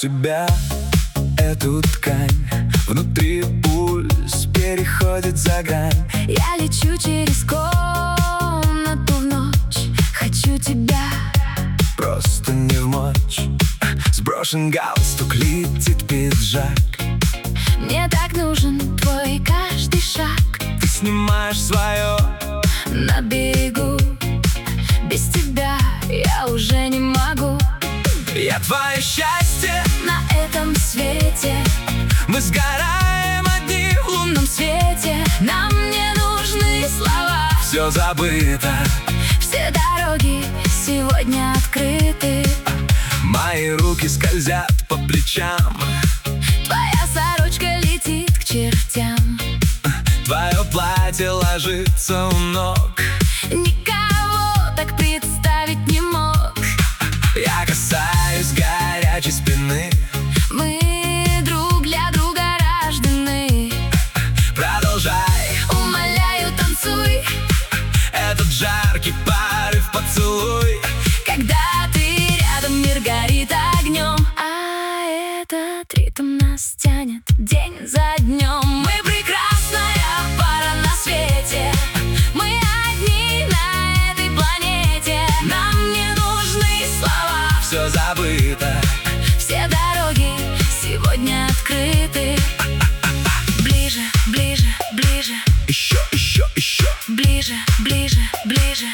себя эту ткань. Внутри пульс переходит за грань. Я лечу через комнату в ночь. Хочу тебя, Просто не вмочь. Сброшен галстук, летит пиджак. мне так нужен твой каждый шаг. Ты снимаешь свое На берегу без тебя я уже не могу. Я твое счастье, На этом свете мы сгораем одни в лунном. в лунном свете нам не нужны слова. Все забыто, Все дороги сегодня открыты. мои руки скользят по плечам. Твоя сорочка летит к чертям. Твое платье ложится у ног. Никого так представить не мог. Я касаюсь горячей спины. Мы друг для друга рождены. Продолжай, Умоляю, танцуй, этот жаркий порыв поцелуй. когда ты рядом, мир горит огнем. А этот ритм нас тянет день за днем. Мы прекрасная пара на свете. Мы одни на этой планете. Нам не нужны слова. Все забыто, Все дороги сегодня открыты. Ближе, ближе, ближе, еще, еще, еще. ближе, ближе, ближе.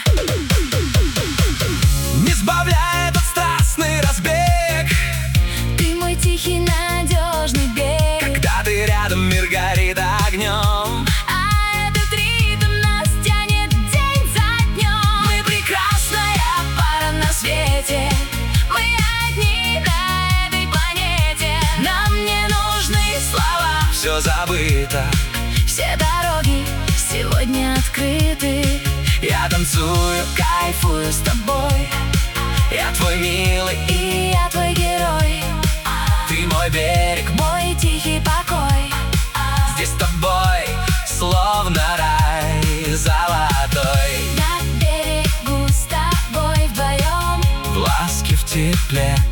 Не сбавляй этот страстный разбег. Ты мой тихий, надежный берег. Когда ты рядом, мир горит огнем. А этот ритм нас тянет день за днем. Мы прекрасная пара на свете. Мы одни на этой планете. Нам не нужны слова. Все забыто, Все дороги сегодня открыты. я танцую, Кайфую с тобой. я твой милый, И я твой герой. ты мой берег. Мой тихий покой. Здесь с тобой словно рай золотой. На берегу с тобой вдвоем. В ласке, в тепле,